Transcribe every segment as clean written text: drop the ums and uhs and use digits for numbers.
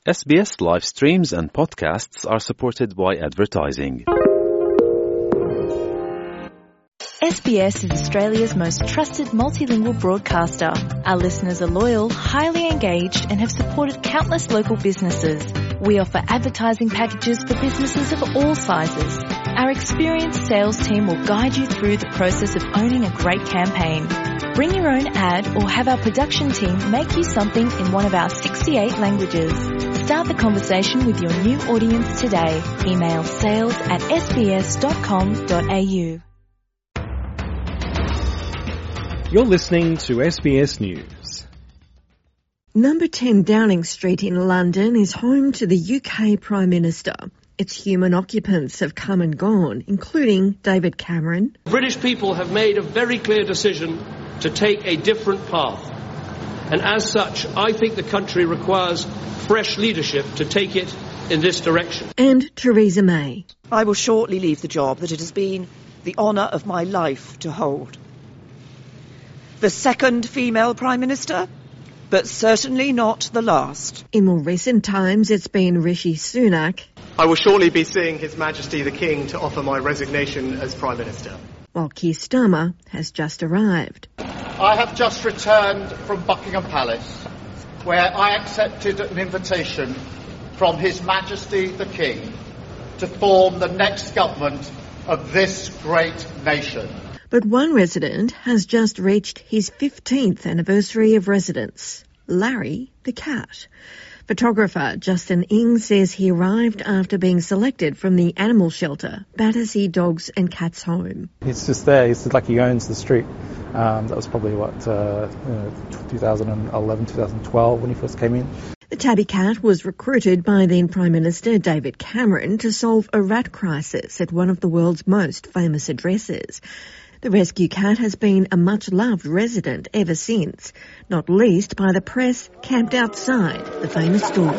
SBS live streams and podcasts are supported by advertising. SBS is Australia's most trusted multilingual broadcaster. Our listeners are loyal, highly engaged and have supported countless local businesses. We offer advertising packages for businesses of all sizes. Our experienced sales team will guide you through the process of owning a great campaign. Bring your own ad or have our production team make you something in one of our 68 languages. Start the conversation with your new audience today. Email sales@sbs.com.au. You're listening to SBS News. Number 10 Downing Street in London is home to the UK Prime Minister. Its human occupants have come and gone, including David Cameron. British people have made a very clear decision to take a different path. And as such, I think the country requires fresh leadership to take it in this direction. And Theresa May. I will shortly leave the job that it has been the honour of my life to hold. The second female Prime Minister, but certainly not the last. In more recent times, it's been Rishi Sunak. I will shortly be seeing His Majesty the King to offer my resignation as Prime Minister. While Keir Starmer has just arrived. I have just returned from Buckingham Palace, where I accepted an invitation from His Majesty the King to form the next government of this great nation. But one resident has just reached his 15th anniversary of residence, Larry the cat. Photographer Justin Ing says he arrived after being selected from the animal shelter, Battersea Dogs and Cats Home. He's just there. It's like he owns the street. That was probably 2011, 2012 when he first came in. The tabby cat was recruited by then Prime Minister David Cameron to solve a rat crisis at one of the world's most famous addresses. The rescue cat has been a much-loved resident ever since, not least by the press camped outside the famous door.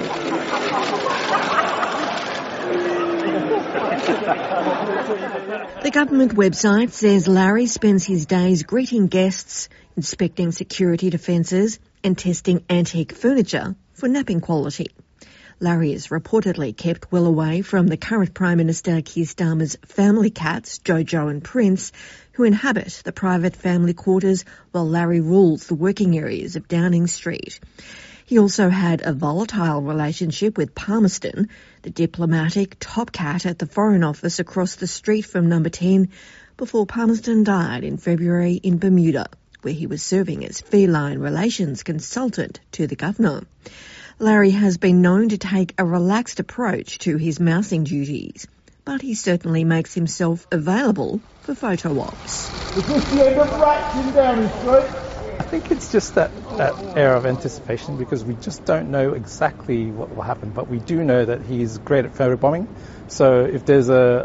The government website says Larry spends his days greeting guests, inspecting security defences and testing antique furniture for napping quality. Larry is reportedly kept well away from the current Prime Minister Keir Starmer's family cats, Jojo and Prince, who inhabit the private family quarters while Larry rules the working areas of Downing Street. He also had a volatile relationship with Palmerston, the diplomatic top cat at the Foreign Office across the street from Number 10, before Palmerston died in February in Bermuda, where he was serving as feline relations consultant to the governor. Larry has been known to take a relaxed approach to his mousing duties, but he certainly makes himself available for photo ops. Is this the end of rats in Downing Street? I think it's just that air of anticipation because we just don't know exactly what will happen, but we do know that he's great at photobombing. So if there's a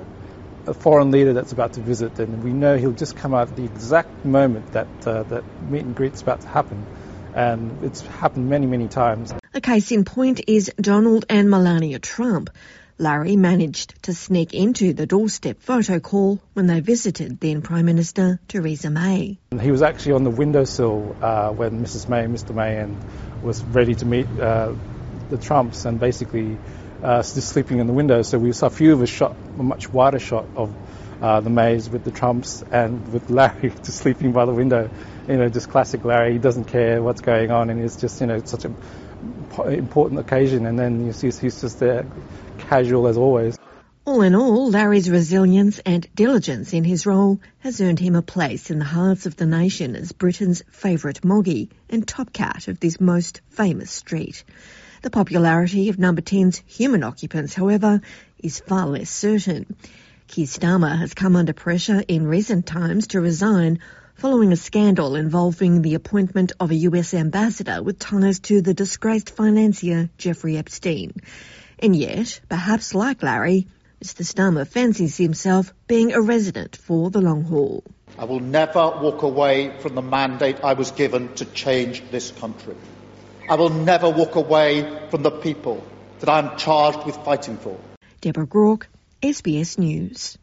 foreign leader that's about to visit, then we know he'll just come out at the exact moment that meet and greet's about to happen. And it's happened many, many times. A case in point is Donald and Melania Trump. Larry managed to sneak into the doorstep photo call when they visited then Prime Minister Theresa May. He was actually on the windowsill when Mrs. May and Mr. May was ready to meet the Trumps and basically just sleeping in the window. So we saw a few of us shot, a much wider shot of the Mays with the Trumps and with Larry just sleeping by the window. Just classic Larry. He doesn't care what's going on and it's just, such an important occasion. And then you see he's just there, casual as always. All in all, Larry's resilience and diligence in his role has earned him a place in the hearts of the nation as Britain's favourite moggy and top cat of this most famous street. The popularity of Number 10's human occupants, however, is far less certain. Keir Starmer has come under pressure in recent times to resign following a scandal involving the appointment of a US ambassador with ties to the disgraced financier Jeffrey Epstein. And yet, perhaps like Larry, Mr. Starmer fancies himself being a resident for the long haul. I will never walk away from the mandate I was given to change this country. I will never walk away from the people that I am charged with fighting for. Deborah Groarke, SBS News.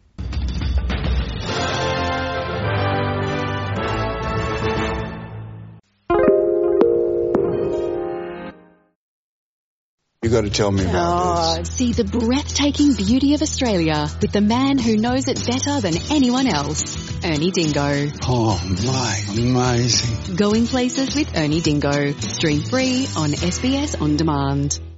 You got to tell me about this. See the breathtaking beauty of Australia with the man who knows it better than anyone else, Ernie Dingo. Oh my, amazing. Going Places with Ernie Dingo. Stream free on SBS On Demand.